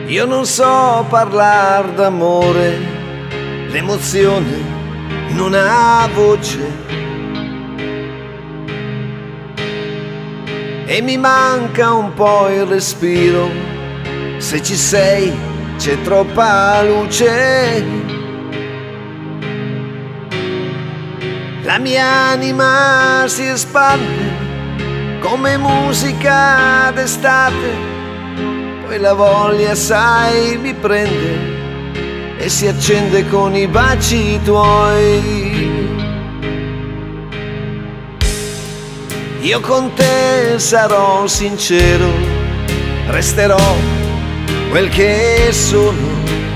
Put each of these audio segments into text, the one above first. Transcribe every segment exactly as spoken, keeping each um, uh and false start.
Io non so parlare d'amore, l'emozione non ha voce e mi manca un po' il respiro. Se ci sei c'è troppa luce, la mia anima si espande come musica d'estate. Poi la voglia, sai, mi prende e si accende con i baci tuoi. Io con te sarò sincero, resterò quel che sono.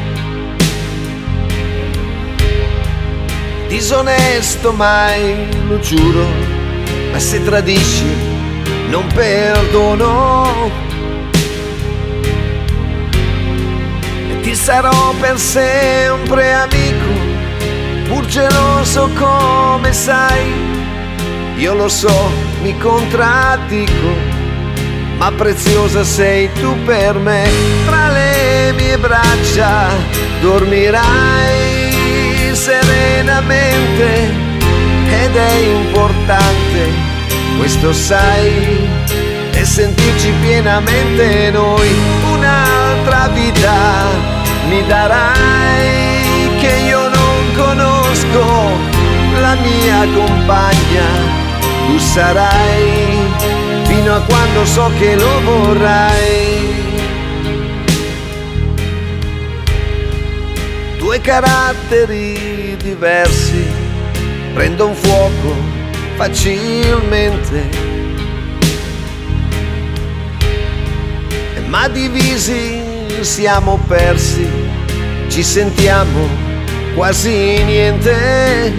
Disonesto mai, lo giuro, ma se tradisci non perdono. Ti sarò per sempre amico, pur geloso come sai. Io lo so, mi contraddico, ma preziosa sei tu per me. Tra le mie braccia dormirai serenamente ed è importante, questo sai, e sentirci pienamente noi. Un'altra vita mi darai che io non conosco, la mia compagna tu sarai fino a quando so che lo vorrai. Due caratteri diversi prendono fuoco facilmente, ma divisi siamo persi, ci sentiamo quasi niente.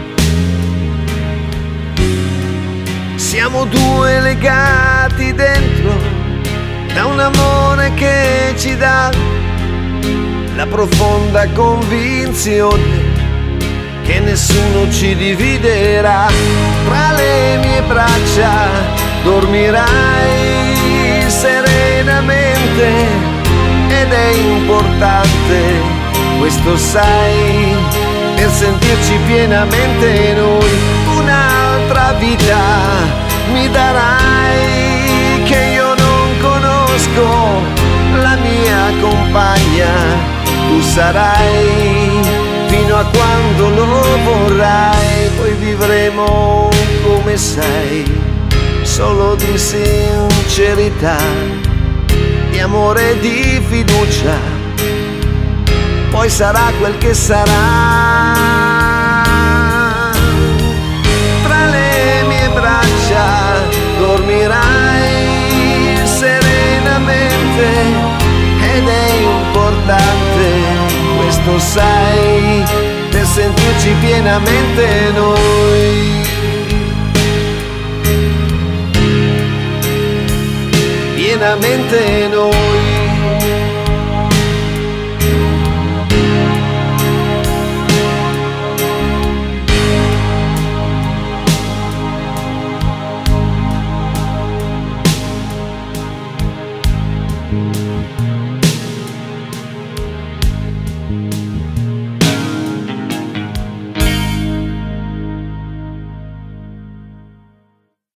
Siamo due legati dentro da un amore che ci dà la profonda convinzione che nessuno ci dividerà. Tra le mie braccia dormirai serenamente ed è importante, questo sai, per sentirci pienamente noi. Un'altra vita mi darai che io non conosco, la mia compagna tu sarai fino a quando lo vorrai. Poi vivremo come sai, solo di sincerità, di amore e di fiducia, poi sarà quel che sarà. Tra le mie braccia dormirai serenamente ed è importante, questo sai, per sentirci pienamente noi. Pienamente noi.